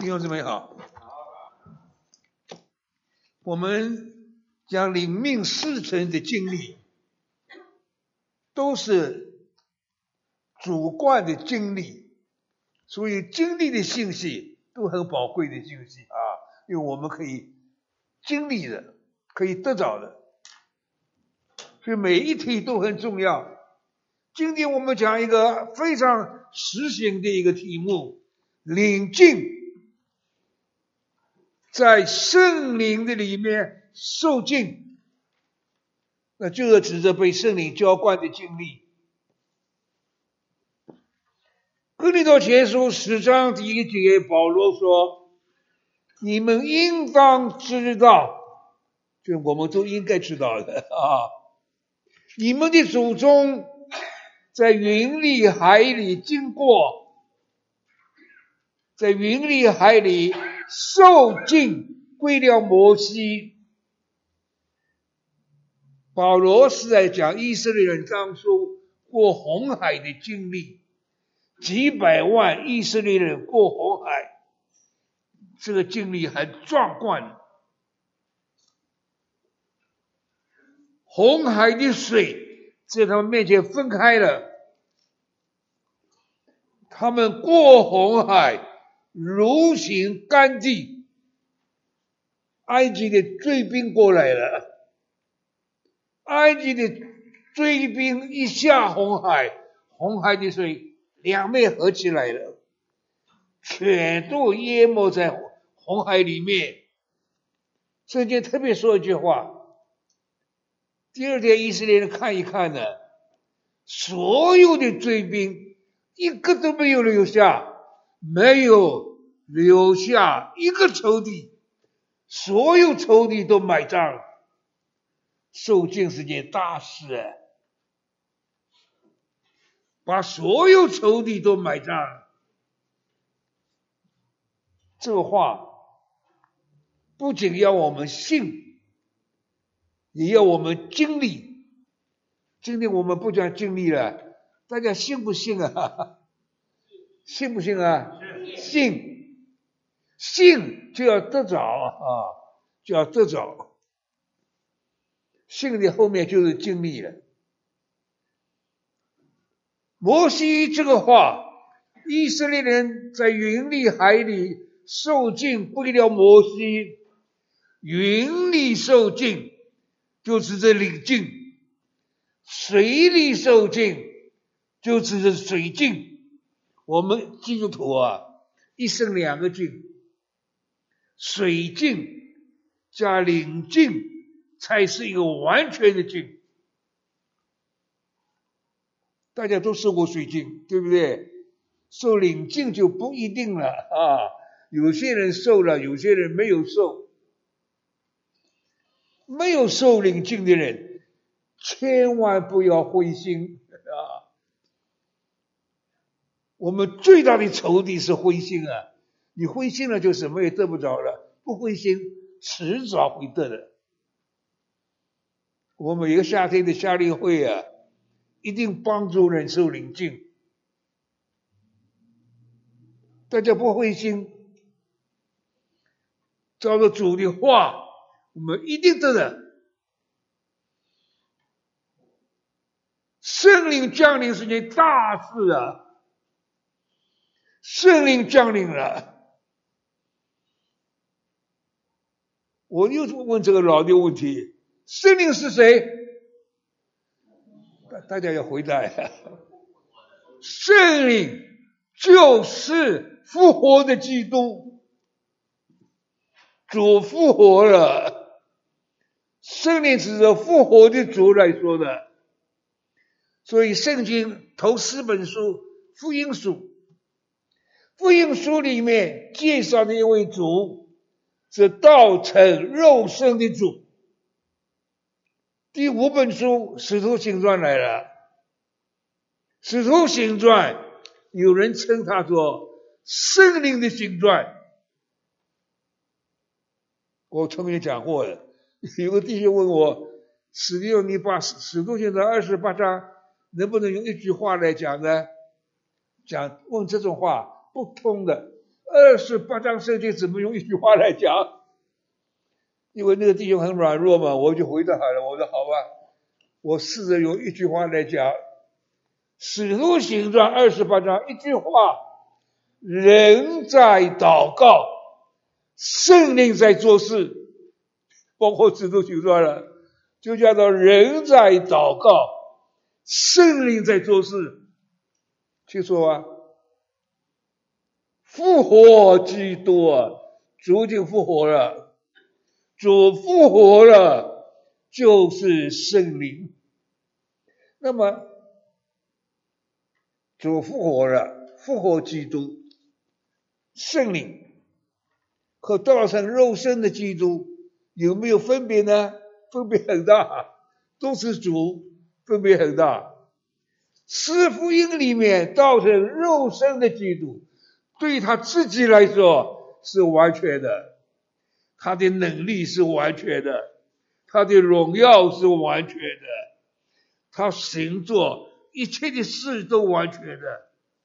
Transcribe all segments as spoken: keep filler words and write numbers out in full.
弟兄姊妹好，我们讲领命事成的经历，都是主观的经历，所以经历的信息都很宝贵的信息啊，因为我们可以经历的，可以得着的，所以每一题都很重要。今天我们讲一个非常实行的一个题目，领进在圣灵的里面受浸，那就是指着被圣灵浇灌的经历。哥林多前书十章第一节，保罗说：你们应当知道，就我们都应该知道的啊，你们的祖宗在云里海里经过，在云里海里受浸归了摩西。保罗是在讲以色列人当初过红海的经历，几百万以色列人过红海，这个经历很壮观。红海的水在他们面前分开了，他们过红海如行干地，埃及的追兵过来了，埃及的追兵一下红海，红海的水两面合起来了，全都淹没在红海里面。圣经特别说一句话，第二天以色列人看一看呢，所有的追兵一个都没有留下，没有留下一个仇敌，所有仇敌都埋葬。受浸是件大事啊，把所有仇敌都埋葬。这个话不仅要我们信，也要我们经历。今天我们不讲经历了，大家信不信啊？信不信啊？信，信就要得着啊，就要得着。信的后面就是经历了。摩西这个话，以色列人在云里海里受浸归了摩西，云里受浸就是这领浸，水里受浸就是这水浸。我们基督徒啊，一生两个浸，水浸加领浸才是一个完全的浸。大家都受过水浸，对不对？受领浸就不一定了啊，有些人受了，有些人没有受。没有受领浸的人千万不要灰心啊！我们最大的仇敌是灰心啊！你灰心了就什么也得不着了，不灰心迟早会得的。我们每个夏天的夏令会啊，一定帮助人受领浸。大家不灰心，照着主的话，我们一定得的。圣灵降临是件大事啊！圣灵降临了，我又问这个老的问题：圣灵是谁？大家要回答呀！圣灵就是复活的基督，主复活了，圣灵是指复活的主来说的。所以圣经头四本书福音书，福音书里面介绍的一位主是道成肉身的主。第五本书使徒行传来了，使徒行传有人称它做圣灵的行传。我曾经讲过了，有个弟兄问我，使徒你把使徒行传二十八章能不能用一句话来讲呢？讲问这种话不通的， 二十八章圣经怎么用一句话来讲？因为那个弟兄很软弱嘛，我就回答好了。我说好吧，我试着用一句话来讲。使徒行传二十八章一句话，人在祷告，圣灵在做事，包括使徒行传了，就叫做人在祷告，圣灵在做事。听说啊，复活基督啊，主已经复活了，主复活了就是圣灵。那么主复活了，复活基督，圣灵和道成肉身的基督有没有分别呢？分别很大，都是主，分别很大。四福音里面道成肉身的基督，对他自己来说是完全的，他的能力是完全的，他的荣耀是完全的，他行作一切的事都完全的。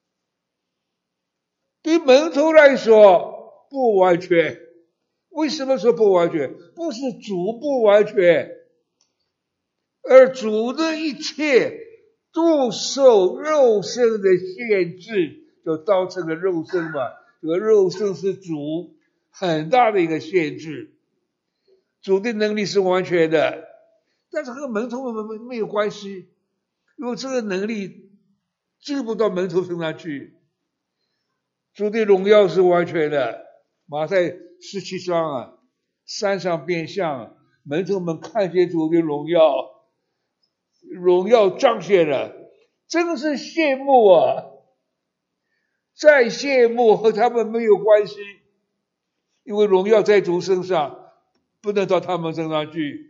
对门徒来说不完全。为什么说不完全？不是主不完全，而主的一切都受肉身的限制，就造成了肉身嘛。这个肉身是主很大的一个限制。主的能力是完全的，但是和门徒们没有关系，因为这个能力进不到门徒身上去。主的荣耀是完全的。马太十七章啊，山上变相，门徒们看见主的荣耀，荣耀彰显了，真是羡慕啊！再羡慕和他们没有关系，因为荣耀在主身上，不能到他们身上去。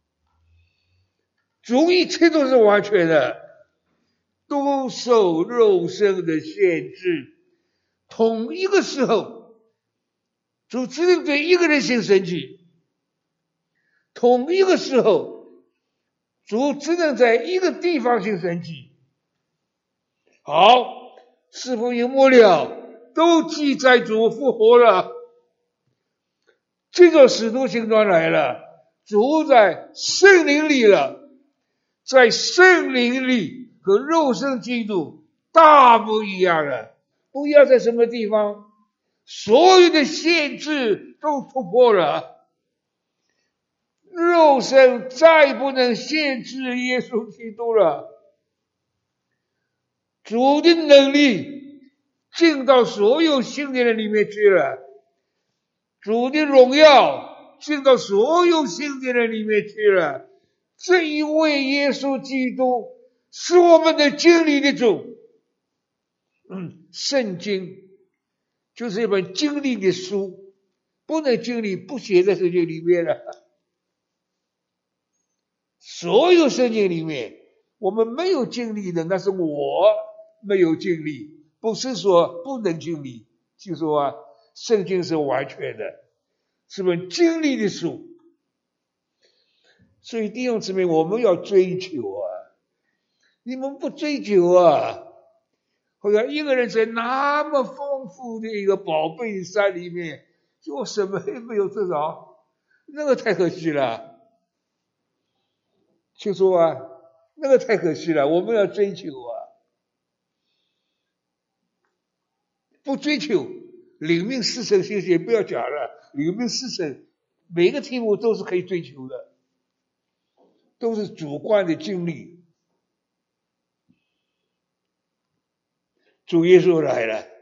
主一切都是完全的，都受肉身的限制。同一个时候，主只能对一个人行神迹；同一个时候，主只能在一个地方行神迹。好，四福音末了，都记载主复活了。这个使徒行传来了，主在圣灵里了，在圣灵里和肉身基督大不一样了。不一样在什么地方？所有的限制都突破了，肉身再不能限制耶稣基督了。主的能力进到所有信的人里面去了，主的荣耀进到所有信的人里面去了。这一位耶稣基督是我们的经历的主。嗯，圣经就是一本经历的书，不能经历不写在圣经里面了。所有圣经里面我们没有经历的，那是我没有经历，不是说不能经历，就说啊，圣经是完全的，是本经历的书。所以弟兄姊妹，我们要追求啊，你们不追求啊，好像一个人在那么丰富的一个宝贝山里面，就什么也没有得着，那个太可惜了。就说啊，那个太可惜了，我们要追求啊，不追求领命四成信息，不要讲了，领命四成每个题目都是可以追求的，都是主观的经历。主耶稣来了，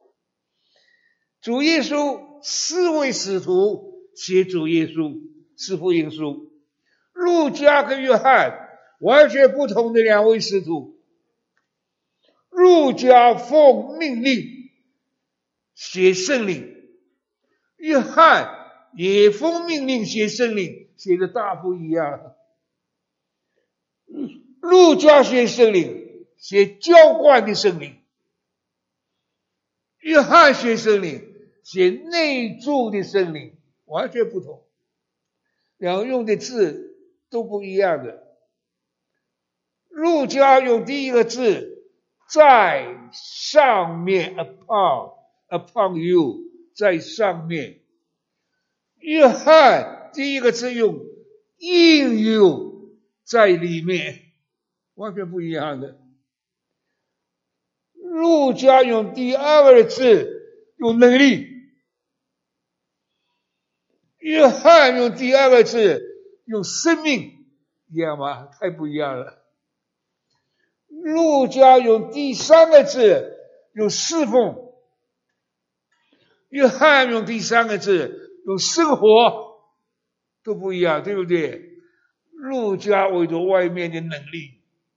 主耶稣四位使徒写主耶稣四福音书，路加跟约翰完全不同的两位使徒。路加奉命令写圣灵，约翰也奉命令写圣灵，写的大不一样。路加写圣灵，写浇灌的圣灵；约翰写圣灵，写内住的圣灵，完全不同，两个用的字都不一样的。路加用第一个字在上面 upon upon you 在上面。约翰第一个字用 in you 在里面，完全不一样的。路加用第二个字用能力，约翰用第二个字用生命，一样吗？太不一样了。路加用第三个字用侍奉，约翰用第三个字用生活，都不一样，对不对？路加为着外面的能力，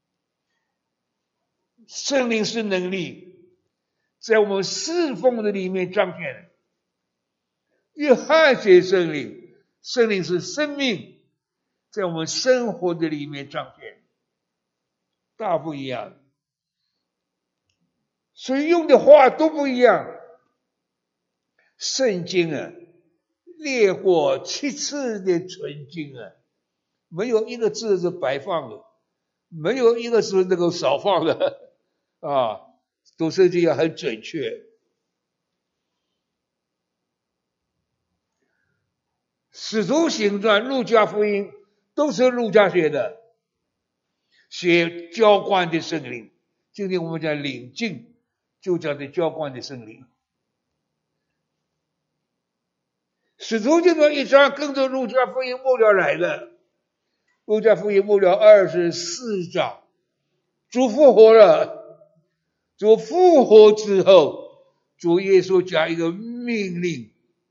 圣灵是能力，在我们侍奉的里面彰显。约翰写圣灵，圣灵是生命，在我们生活的里面彰显，大不一样。所以用的话都不一样。圣经啊，列过七次的纯经啊，没有一个字是白放的，没有一个字能够少放的啊，都是这样很准确。使徒行传、路加福音都是路加写的，写浇灌的圣灵。今天我们讲领进，就讲的浇灌的圣灵。使徒行传一章跟着路加福音末了来的，路加福音末了二十四章，主复活了，主复活之后，主耶稣加一个命令，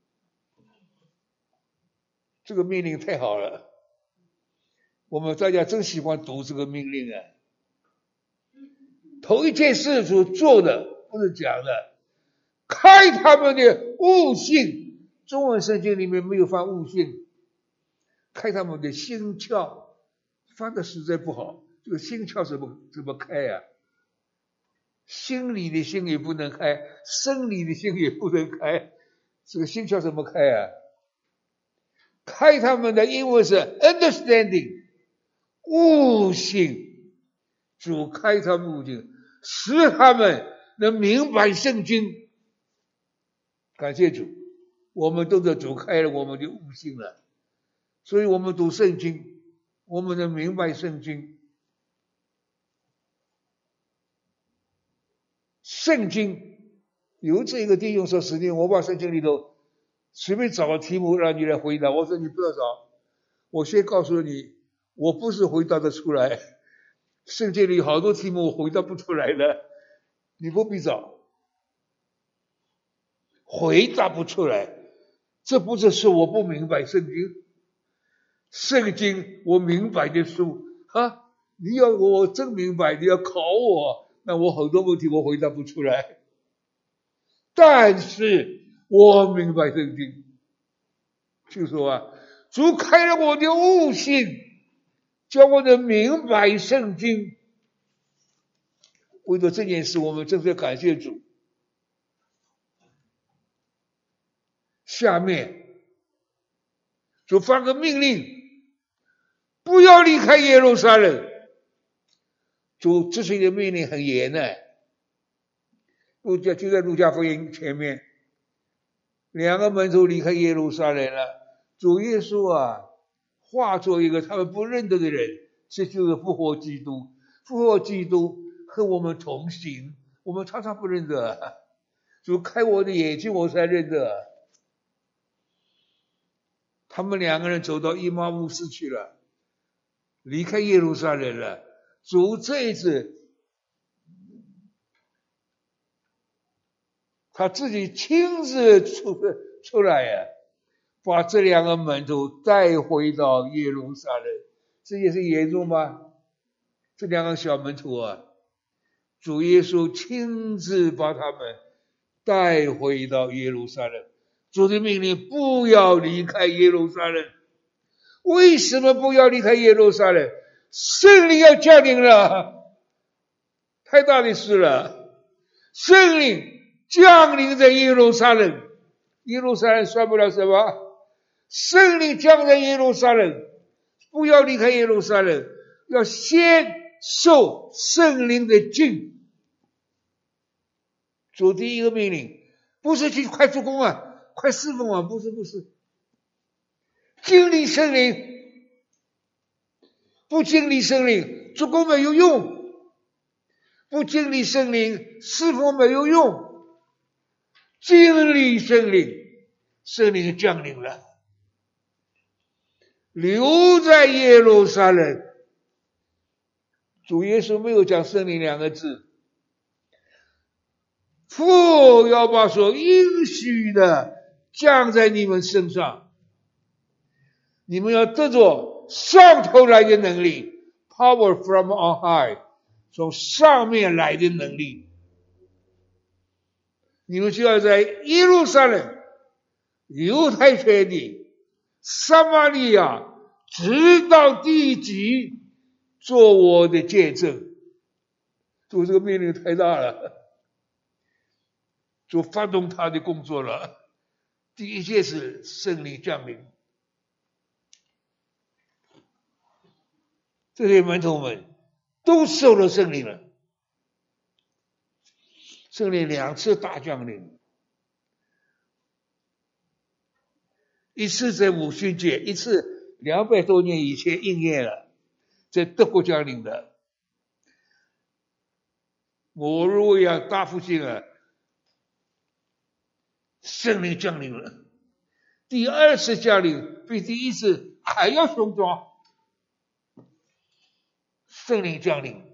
这个命令太好了，我们大家真喜欢读这个命令啊。头一件事主做的不是讲的，开他们的悟性。中文圣经里面没有翻悟性，开他们的心窍，翻的实在不好。这个心窍怎么怎么开啊？心里的心也不能开，生理的心也不能开，这个心窍怎么开啊？开他们的英文是 understanding， 悟性，主开他们悟性，使他们能明白圣经。感谢主，我们都在主开了我们的悟性了，所以我们读圣经，我们能明白圣经。圣经有这个弟兄说十年，我把圣经里头随便找个题目让你来回答，我说你不要找，我先告诉你，我不是回答得出来，圣经里好多题目我回答不出来的，你不必找，回答不出来，这不是说我不明白圣经，圣经我明白的书啊，你要我真明白，你要考我，那我很多问题我回答不出来，但是我明白圣经，就说啊，主开了我的悟性，叫我能明白圣经。为了这件事，我们真是感谢主。下面主发个命令，不要离开耶路撒冷。主这是一个命令很严的，路加就在路加福音前面，两个门徒离开耶路撒冷了，主耶稣啊化作一个他们不认得的人，这就是复活基督。复活基督和我们同行，我们常常不认得，主开我的眼睛我才认得。他们两个人走到以马忤斯去了，离开耶路撒冷了。主这一次他自己亲自出出来呀、啊，把这两个门徒带回到耶路撒冷。这也是严重吗？这两个小门徒啊，主耶稣亲自把他们带回到耶路撒冷。主的命令不要离开耶路撒冷。为什么不要离开耶路撒冷？圣灵要降临了，太大的事了。圣灵降临在耶路撒冷，耶路撒冷算不了什么。圣灵降在耶路撒冷，不要离开耶路撒冷，要先受圣灵的浸。主第一个命令， 不是去快做工啊，快侍奉啊，不是不是。经历圣灵，不经历圣灵，做工没有用；不经历圣灵，侍奉没有用。经历圣灵，圣灵降临了，留在耶路撒冷。主耶稣没有讲圣灵两个字，父要把所应许的降在你们身上，你们要得着上头来的能力 ，power from on high， 从上面来的能力。你们就要在耶路撒冷、犹太全地、撒玛利亚，直到地极，做我的见证。主这个命令太大了，主发动他的工作了。第一件事，圣灵降临。这些门徒们都受了圣灵了，圣灵两次大降临，一次在五旬节，一次两百多年以前应验了，在德国降临的。摩洛亚大复兴啊，圣灵降临了。第二次降临比第一次还要雄壮，圣灵降临。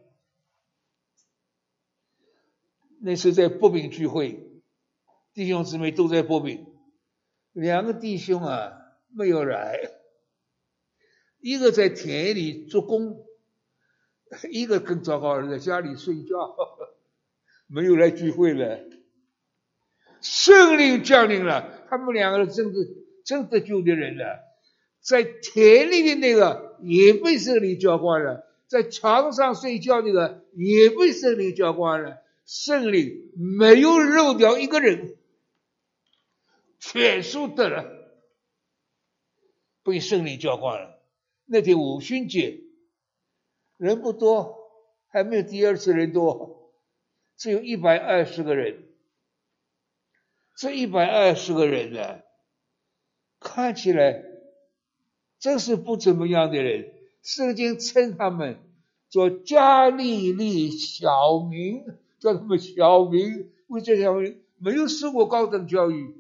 那次在波饼聚会，弟兄姊妹都在波饼，两个弟兄啊没有来，一个在田里做工，一个更糟糕，在家里睡觉，没有来聚会了。圣灵降临了，他们两个人真的真得救的人了。在田里的那个也被圣灵浇灌了，在床上睡觉那个也被圣灵浇灌了。圣灵没有漏掉一个人，全数得了，被圣灵浇灌了。那天五旬节人不多，还没有第二次人多，只有一百二十个人。这一百二十个人呢，看起来真是不怎么样的人。圣经称他们做加利利小民，叫他们小民。为这小民没有受过高等教育，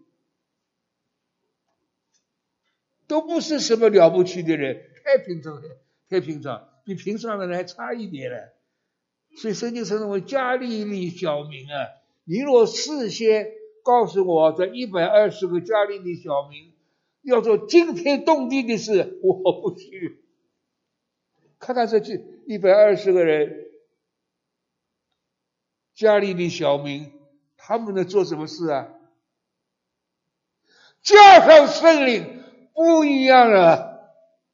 都不是什么了不起的人，太平常了，太平常，比平常的人还差一点了。所以圣经称他们加利利小民啊。你若事先告诉我这一百二十个加利利小民要做惊天动地的事，我不去。看看这一百二十个人加利利小民，他们能做什么事啊？加上圣灵不一样了，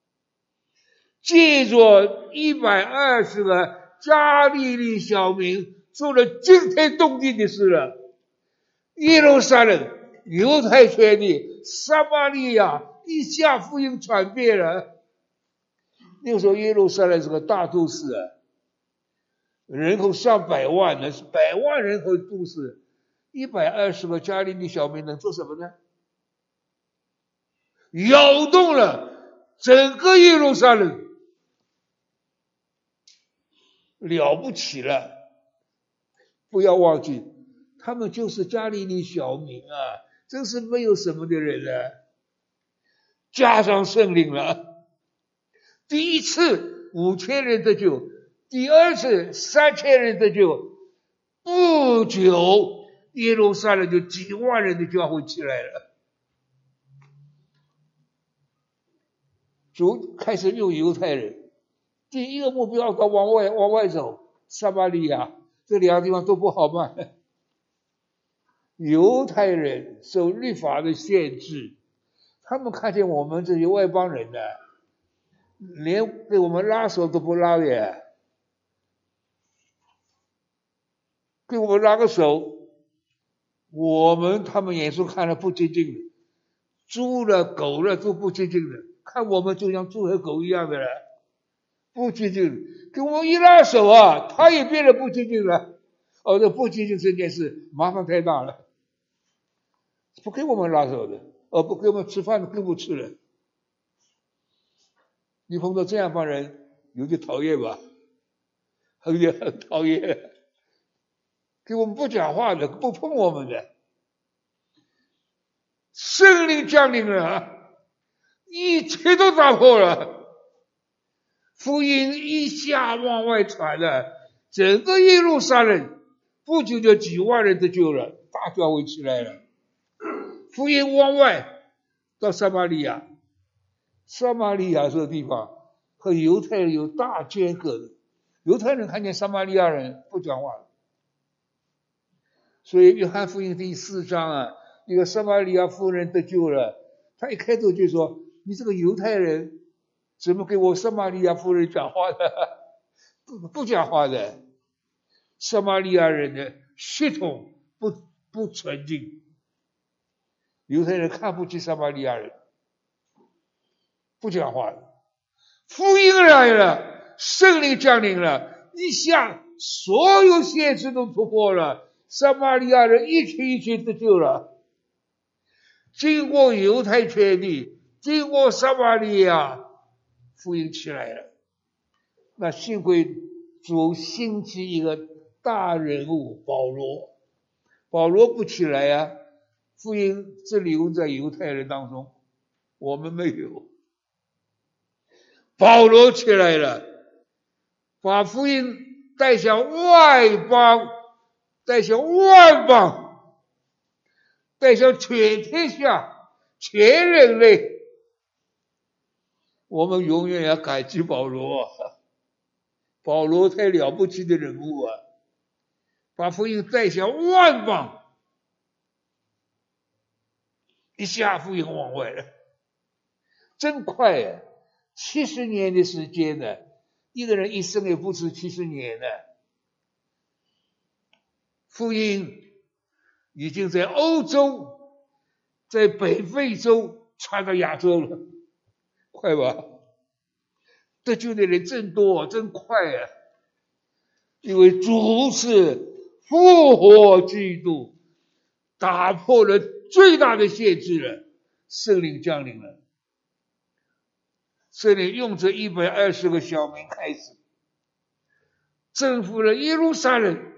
借着一百二十个加利利小民做了惊天动地的事了。耶路撒冷、犹太全地、撒玛利亚一下福音传遍了。那个时候耶路撒冷是个大都市啊，人口上百万呢，是百万人口的都市。一百二十个加利利小民能做什么呢？摇动了整个耶路撒冷，了不起了。不要忘记，他们就是加利利小民啊，真是没有什么的人了。加上圣灵了，第一次五千人得救，第二次三千人得救，不久耶路撒冷就几万人的教会起来了。主开始用犹太人，第一个目标到往外往外走，撒玛利亚这两个地方都不好办。犹太人受律法的限制，他们看见我们这些外邦人呢，连被我们拉手都不拉的，给我们拉个手，我们他们眼中看了不尊敬的，猪了狗了都不尊敬的，看我们就像猪和狗一样的了，不尊敬。给我们一拉手啊，他也变得不尊敬了。哦，这不尊敬这件事麻烦太大了。 不给我们拉手的，而不给我们吃饭更不吃了。你碰到这样帮人，有点讨厌吧？有点很讨厌，给我们不讲话的，不碰我们的。圣灵降临了，一切都打破了，福音一下往外传了，整个耶路撒冷不久就几万人得救了，大教会起来了。福音往外到撒玛利亚，撒玛利亚这个地方和犹太人有大间隔的，犹太人看见撒玛利亚人不讲话，所以约翰福音第四章啊，一个撒玛利亚妇人得救了，他一开头就说：“你这个犹太人怎么给我撒玛利亚妇人讲话的？不不讲话的。”撒玛利亚人的血统不不纯净，犹太人看不起撒玛利亚人，不讲话的。福音来了，圣灵降临了，一下所有限制都突破了，撒玛利亚人一群一群得救了。经过犹太全地，经过撒玛利亚，福音起来了。那幸亏主兴起一个大人物保罗，保罗不起来啊，福音只留在犹太人当中，我们没有。保罗起来了，把福音带向外邦，带向万邦，带向全天下，全人类。我们永远要感激保罗，保罗太了不起的人物啊，把福音带向万邦，一下福音往外了，真快啊！七十年的时间呢，一个人一生也不止七十年呢。福音已经在欧洲，在北非洲传到亚洲了，快吧？得救的人真多，真快啊！因为主是复活基督，打破了最大的限制了，圣灵降临了。圣灵用这一百二十个小民开始，征服了耶路撒冷，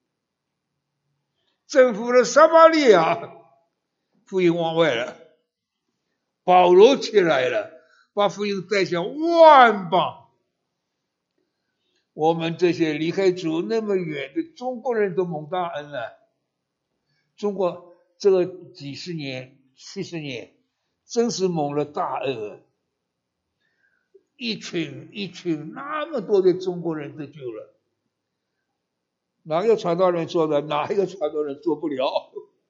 征服了撒玛利亚，福音往外了，保罗起来了，把福音带向万邦。我们这些离开主那么远的中国人都蒙大恩了。中国这个几十年、七十年，真是蒙了大恩啊！一群一群那么多的中国人得救了，哪个传道人做的？哪一个传道人做不了？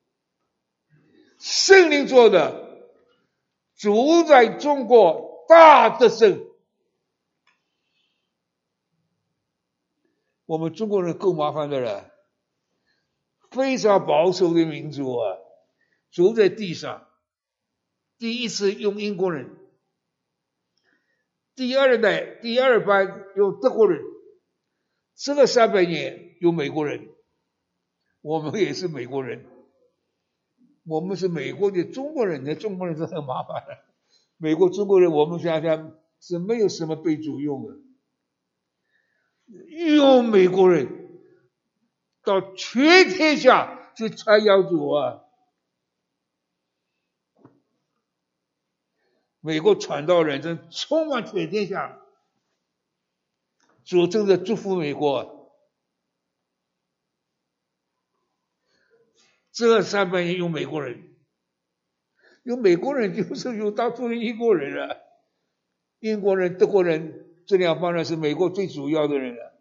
圣灵做的，主在中国大得胜。我们中国人够麻烦的了，非常保守的民族啊，主在地上，第一次用英国人，第二代、第二班用德国人，这个三百年有美国人，我们也是美国人，我们是美国的中国人，那中国人是很麻烦的。美国中国人，我们想想是没有什么被主用的，用美国人到全天下去传扬主啊！美国传道人真充满全天下，主正在祝福美国。这三百年有美国人，有美国人就是有当初的英国人啊，英国人、德国人这两帮人是美国最主要的人啊，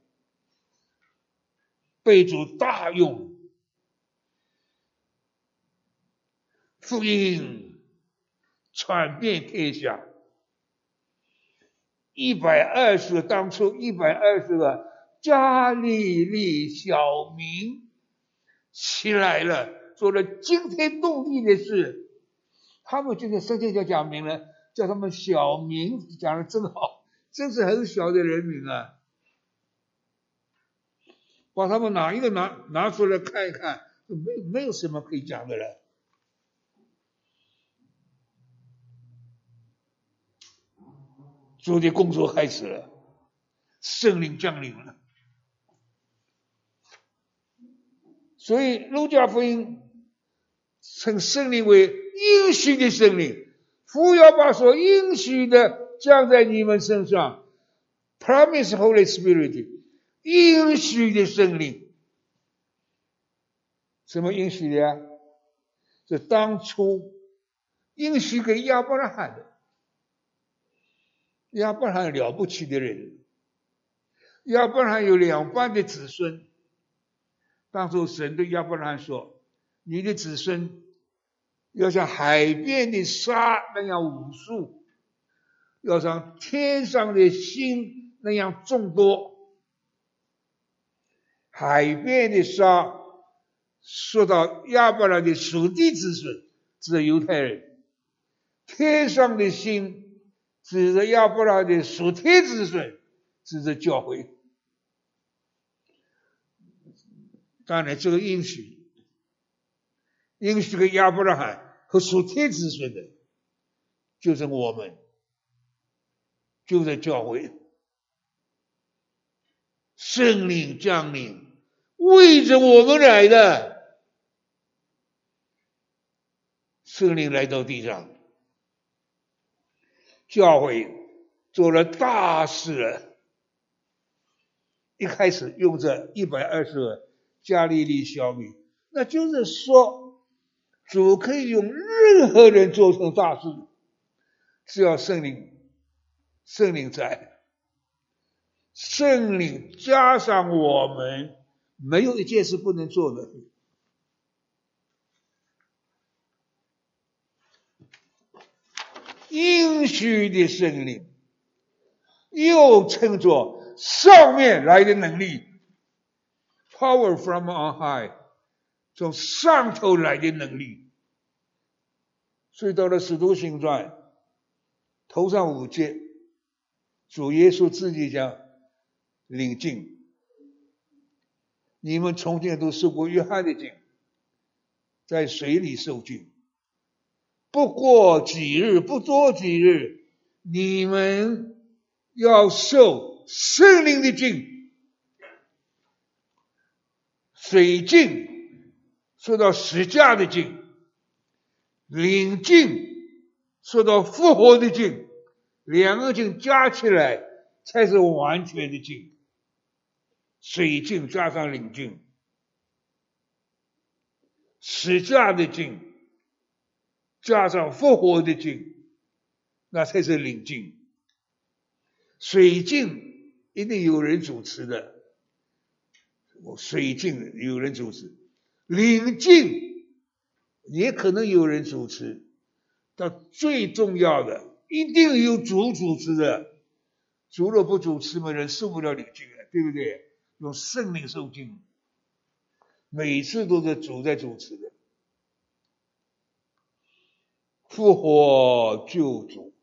被主大用，福音传遍天下。一百二十当初一百二十个加利利小民起来了，做了惊天动地的事。他们就是圣经就讲明了，叫他们小民，讲的真好，真是很小的人民啊。把他们哪一个拿拿出来看一看，没没有什么可以讲的了。 主的工作开始了，圣灵降临了。所以路加福音称圣灵为应许的圣灵，父要把所应许的降在你们身上， Promise Holy Spirit， 应许的圣灵。什么应许的啊？是当初应许给亚伯拉罕的。亚伯拉罕了不起的人，亚伯拉罕有两半的子孙。当初神对亚伯拉罕说，你的子孙要像海边的沙那样无数，要像天上的星那样众多。海边的沙说到亚伯拉罕的属地子孙，指的犹太人；天上的星指着亚伯拉罕的属天子孙，指着教会。当然这个应许应许给亚伯拉罕和属天子孙的就是我们，就是教会。圣灵降临为着我们来的，圣灵来到地上，教会做了大事了。一开始用这一百二十个加利利小米，那就是说主可以用任何人做成大事，只要圣灵圣灵在，圣灵加上我们，没有一件事不能做的。应许的圣灵又称作上面来的能力， Power from on high， 从上头来的能力。所以到了使徒行传头上五节，主耶稣自己讲领禁，你们从前都受过约翰的禁，在水里受禁，不过几日，不多几日，你们要受圣灵的禁。水禁说到十架的禁，领禁说到复活的禁，两个禁加起来才是完全的禁。水禁加上领禁，十架的禁加上复活的禁，那才是领禁。水禁一定有人主持的，水禁有人主持，领禁也可能有人主持，但最重要的一定有主主持的。主若不主持嘛，人受不了领禁了，对不对？用圣灵受禁，每次都是主在主持的。复活救主，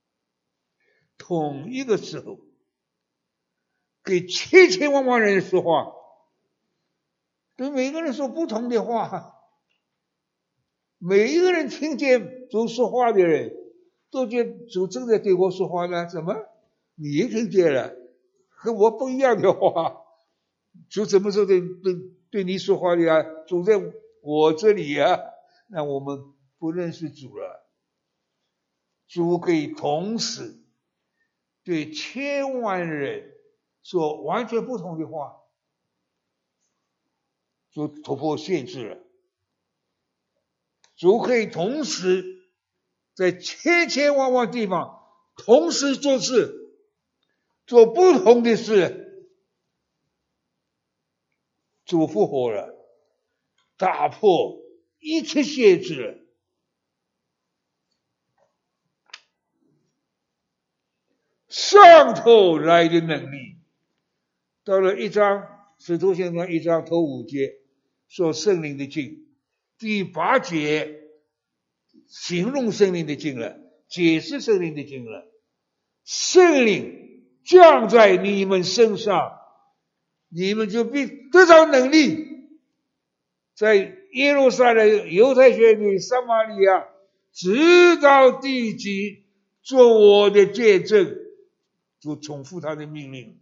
同一个时候给千千万万人说话，对每个人说不同的话，每一个人听见主说话的人都觉得主正在对我说话呢。怎么你也听见了和我不一样的话？主怎么说对对对你说话的呀？主在我这里呀，那我们不认识主了。主可以同时对千万人说完全不同的话，就突破限制了。主可以同时在千千万万地方同时做事，做不同的事。主复活了，打破一切限制了。上头来的能力，到了一章使徒行传一章头五节说圣灵的禁，第八节形容圣灵的禁了，解释圣灵的禁了。圣灵降在你们身上，你们就必得到能力，在耶路撒冷、犹太全地、撒玛利亚直到地极，做我的见证， 就重复他的命令。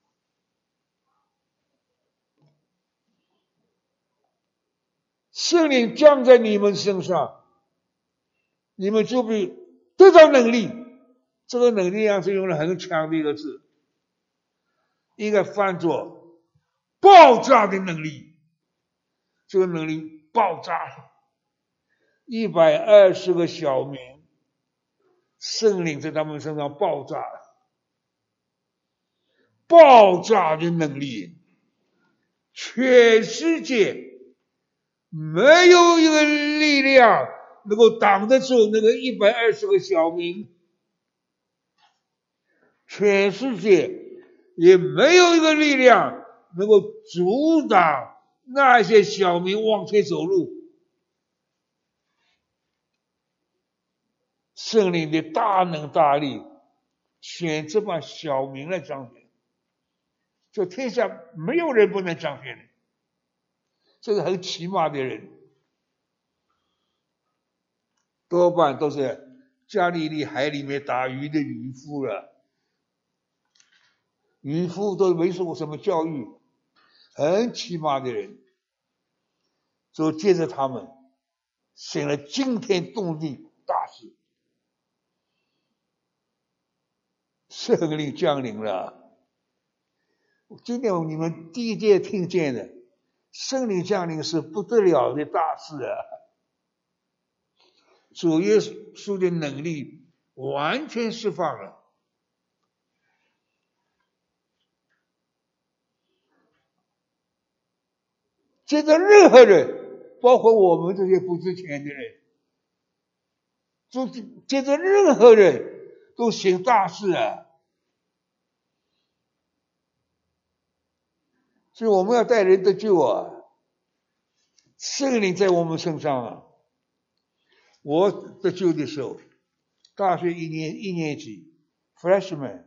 圣灵降在你们身上，你们就会得到能力。这个能力上是用了很强的一个字，应该翻作爆炸的能力。这个能力爆炸，一百二十个小民，圣灵在他们身上爆炸，爆炸的能力，全世界没有一个力量能够挡得住那个一百二十个小民，全世界也没有一个力量能够阻挡那些小民往前走路。圣灵的大能大力选这帮小民来彰显，这天下没有人不能彰显的，这个很奇葩的人，多半都是加利利海里面打鱼的渔夫了。渔夫都没受过什么教育，很奇葩的人，就借着他们显了惊天动地大事。圣灵降临了，今天你们第一届听见的圣灵降临是不得了的大事啊！主耶稣的能力完全释放了。接着任何人，包括我们这些不知钱的人，就接着任何人都行大事啊！所以我们要带人得救啊！圣灵在我们身上啊！我得救的时候，大学一年一年级 freshman，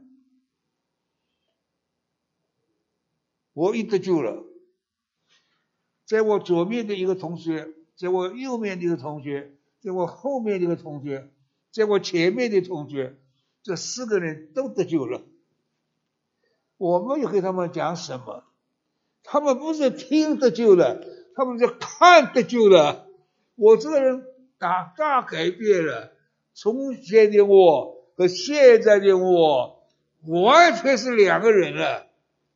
我一得救了，在我左面的一个同学，在我右面的一个同学，在我后面的一个同学，在我前面的同学，这四个人都得救了。我没有跟他们讲什么，他们不是听得救了，他们是看得救了。我这个人大大改变了，从前的我和现在的我完全是两个人了。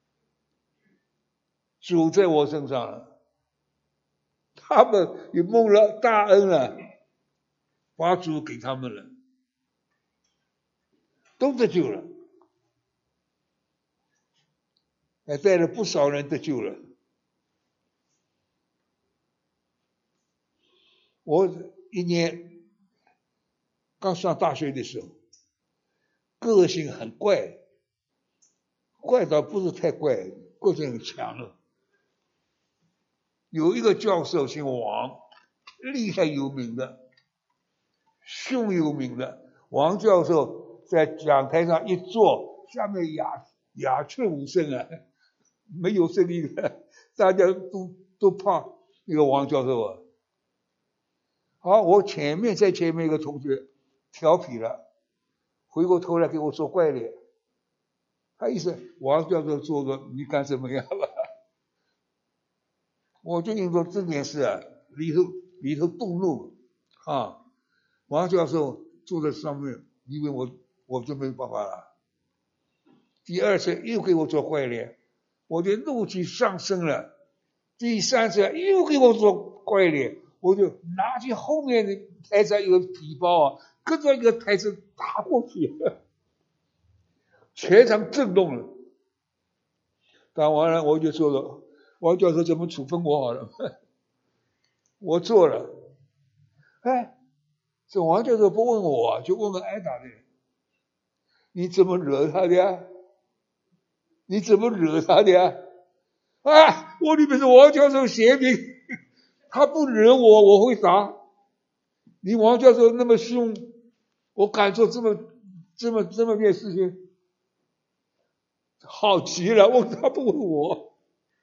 主在我身上了，他们也蒙了大恩了，把主给他们了，都得救了，还带了不少人得救了。我一年刚上大学的时候，个性很怪，怪倒不是太怪，个性很强了。有一个教授姓王，厉害有名的，凶有名的。王教授在讲台上一坐，下面鸦鸦雀无声啊，没有声音的，大家都都怕那个王教授啊。好，我前面在前面一个同学调皮了，回过头来给我做怪脸，他意思王教授做个你干什么呀？我就因为这件事啊，里头里头动怒啊，王教授坐在上面，因为我我就没办法了。第二次又给我做怪脸，我的怒气上升了。第三次又给我做怪脸，我就拿起后面的台上有个皮包啊，跟着一个台子打过去，全场震动了。打完了我就说了，王教授怎么处分我好了？我做了。哎，这王教授不问我，就问个挨打的人，你怎么惹他的呀？你怎么惹他的呀？啊，我里面是王教授贤明，他不惹我，我会打。你王教授那么凶，我敢做这么这么这么件事情，好极了，问他不问我，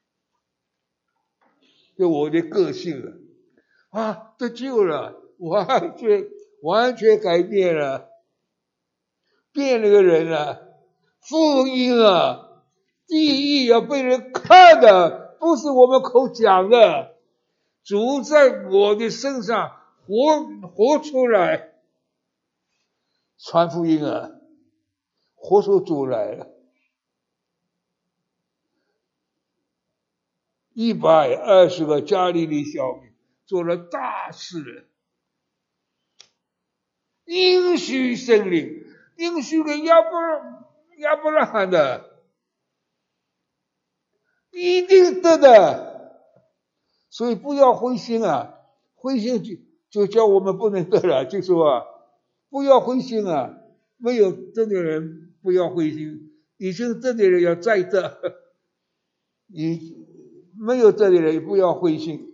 就我的个性了啊，得救了，完全完全改变了，变了个人了。 福音啊，第一要被人看的，不是我们口讲的，主在我的身上活活出来，传福音啊，活出主来了。一百二十个加利利小民做了大事，应许圣灵，应许了亚伯亚伯拉罕的，一定得的，所以不要灰心啊，灰心就就叫我们不能得了，就说啊，不要灰心啊，没有得的人不要灰心，已经得的人要再得，你没有得的人也不要灰心。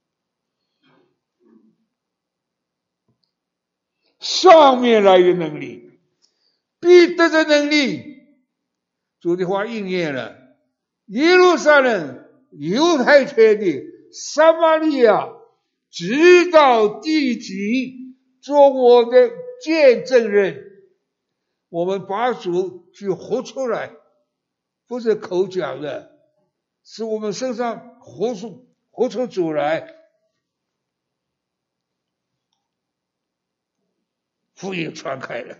上面来的能力，必得的能力，主的话应验了。耶路撒冷、犹太全地、撒玛利亚，直到地极，做我的见证人。我们把主去活出来，不是口讲的，是我们身上活出活出主来。福音传开了。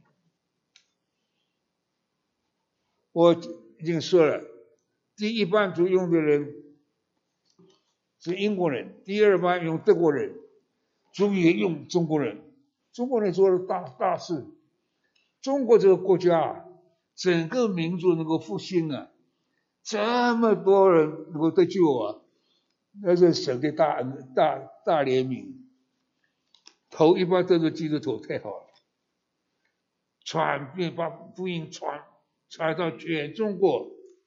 我已经说了，第一班主用的人是英国人，第二班用德国人，主也用中国人。中国人做了大大事，中国这个国家整个民族能够复兴啊，这么多人能够得救啊，那是神的大大大怜悯。头一般都是基督徒，太好了，传遍把福音传传到全中国。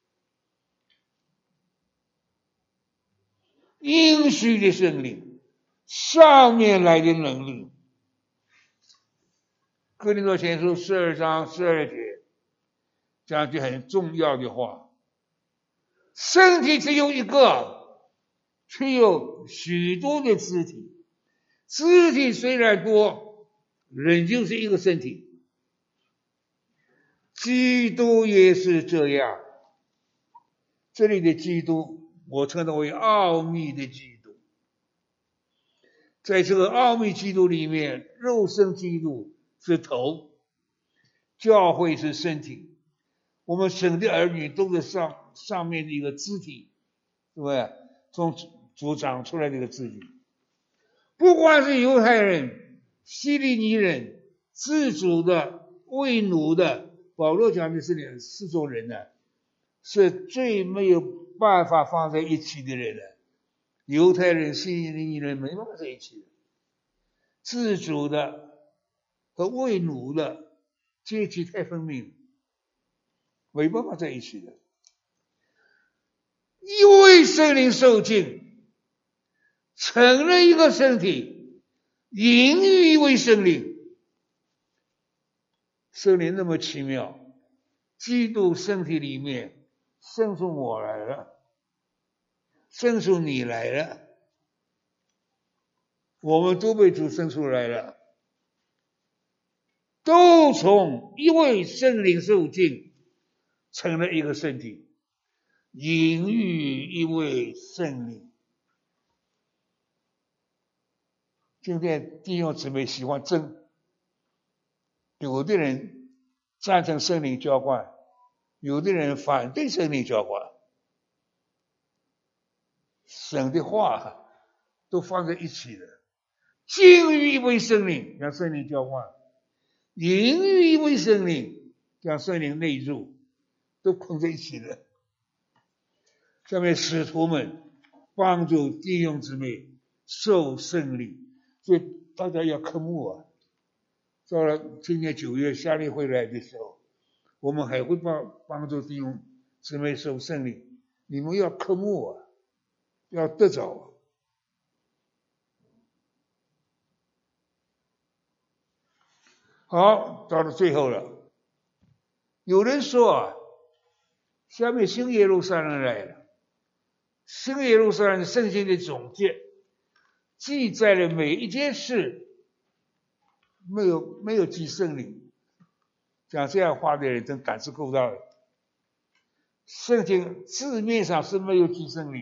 应许的圣灵，上面来的能力。哥林多前书十二章十二节讲句很重要的话：身体只有一个，却有许多的肢体。肢体虽然多，仍旧是一个身体。基督也是这样。这里的基督，我称它为奥秘的基督。在这个奥秘基督里面，肉身基督是头，教会是身体，我们神的儿女都是上上面的一个肢体，对不对？从主长出来的一个肢体。不管是犹太人、希利尼人、自主的、为奴的，保罗讲的是两四种人呢，是最没有办法放在一起的人了。犹太人、希利尼人没办法在一起的，自主的和为奴的阶级太分明，没办法在一起的。因为圣灵受尽，成了一个身体，隐喻一位圣灵。圣灵那么奇妙，基督身体里面生出我来了，生出你来了，我们都被主生出来了，都从一位圣灵受尽，成了一个身体，隐喻一位圣灵。今天弟兄姊妹喜欢争，有的人赞成圣灵浇灌，有的人反对圣灵浇灌。神的话都放在一起的，敬于一位圣灵，让圣灵浇灌；隐于一位圣灵，让圣灵内入，都捆在一起的。下面使徒们帮助弟兄姊妹受圣灵，所以大家要科目啊。到了今年九月夏令会来的时候，我们还会帮帮助弟兄姊妹受圣灵，你们要科目啊，要得着啊。好，到了最后了。有人说啊，下面新耶路撒冷来了，新耶路撒冷圣经的总结，记载了每一件事，没有没有记圣灵， 讲这样话的人真胆子够大的。圣经字面上是没有提圣灵，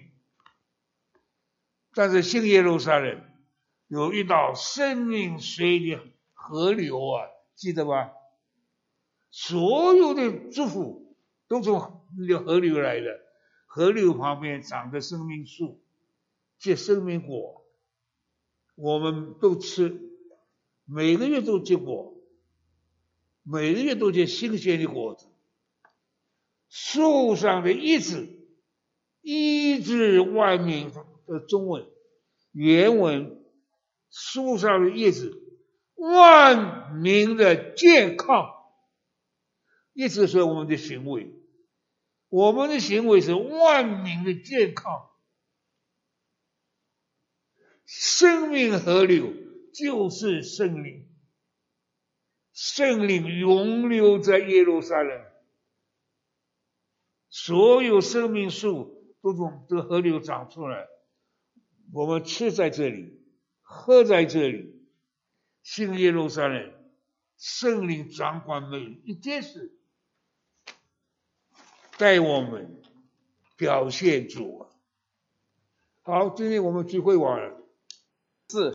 但是新耶路撒冷有一道生命水的河流啊，记得吧？所有的祝福都从那个河流来的，河流旁边长的生命树，结生命果，我们都吃，每个月都结果，每个月都结新鲜的果子。树上的叶子，医治万民的中文原文，树上的叶子，万民的健康。意思是我们的行为，我们的行为是万民的健康。生命河流就是圣灵，圣灵永留在耶路撒冷，所有生命树都从这河流长出来，我们吃在这里，喝在这里。新耶路撒冷，圣灵掌管每一件事，带我们表现主。好，今天我们聚会完了。 四